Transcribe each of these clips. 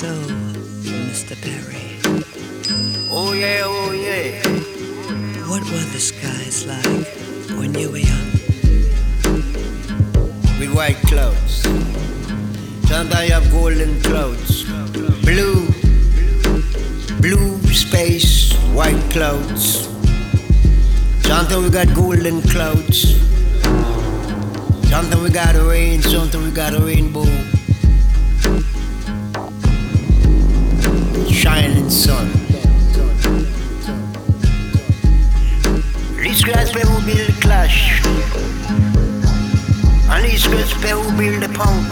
So, Mr. Perry, Oh yeah, oh yeah. what were the skies like when you were young? With white clouds. Sometimes you have golden clouds. Blue, blue space, white clouds. Sometimes we got golden clouds. Sometimes we got rain, sometimes we got a rainbow. Shining sun. This grass where we build the clash. And this grass where we build the punk.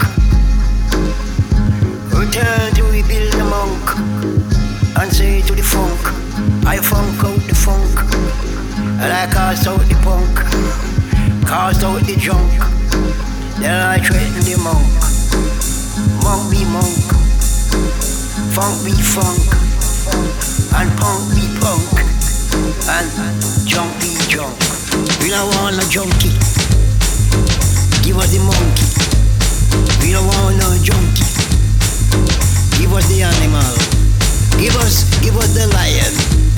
Return to rebuild the monk. And say to the funk, I funk out the funk. And I cast out the punk. Cast out the junk. Then I threaten the monk. Monk be monk. Funk be funk. And punk be punk. And junk be junk. We don't want no junkie. Give us the monkey. We don't want no junkie. Give us the animal. Give us the lion.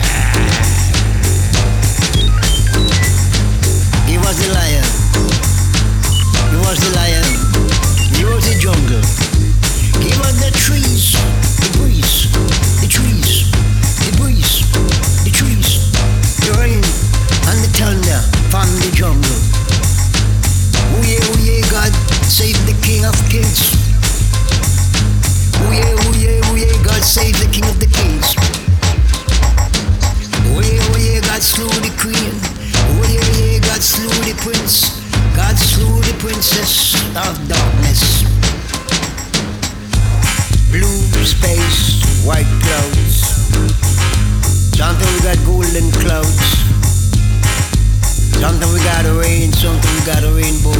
Give us the lion. Give us the lion. Give us the jungle. Give us the trees, the breeze, the trees, the breeze, the trees, the rain and the thunder from the jungle. Ooh yeah, God, save the King of Kings. Ooh yeah, God, save the King of the Kings. Ooh yeah, God slew the Queen. Ooh yeah, God slew the Prince. God slew the Princess of Darkness. Blue space, white clouds. Sometimes we got golden clouds. Sometimes we got a rain, sometimes we got a rainbow.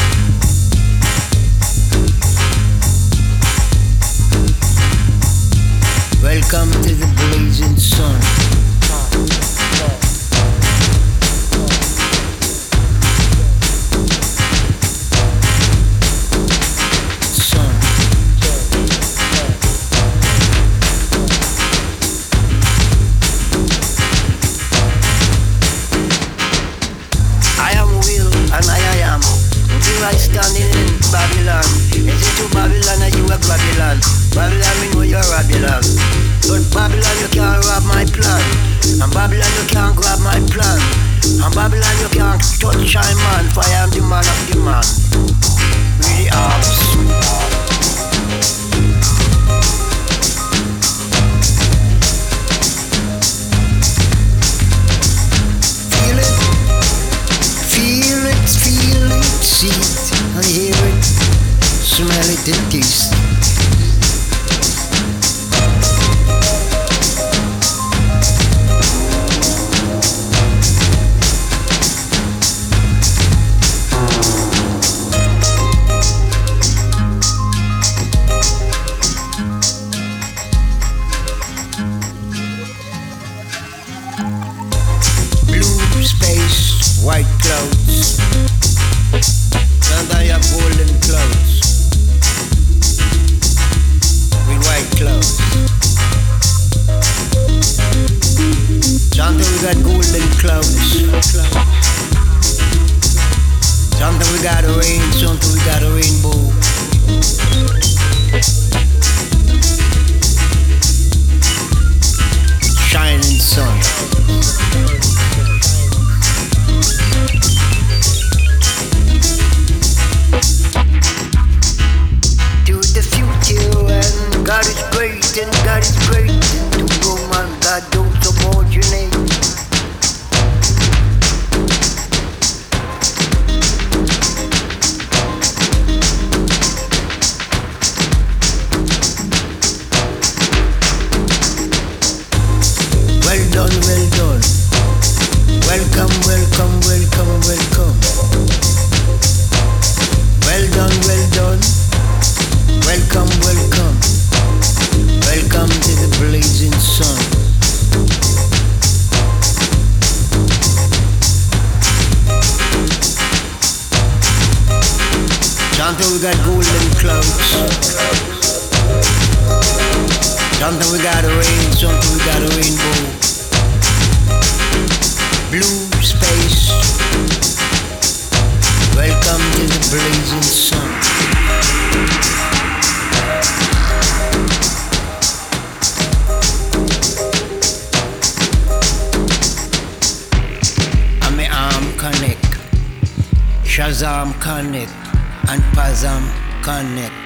Welcome to the blazing sun. I standing in Babylon. Is it to Babylon or you a Babylon? Babylon, me know you're Babylon. But Babylon, you can't rob my plan. And Babylon, you can't grab my plan. And Babylon, you can't touch my man. For I am the man of the man. With the arms. See it and hear it, smell it and taste it. Blue space, white clouds. And I have golden clouds with white clouds. Sometimes we got golden clouds. Sometimes we got a rain, sometimes we got a rainbow. Shining sun. God is great and God is great. And to go man, God don't subordinate. Well done, well done. Welcome, welcome, welcome, welcome. Well done, well done. Welcome, welcome. Welcome to the blazing sun. Sometimes we got golden clouds. Something we got a rain, something we got a rainbow. Blue space. Welcome to the blazing sun. And my arm connect. Shazam connect. And Pazam connect.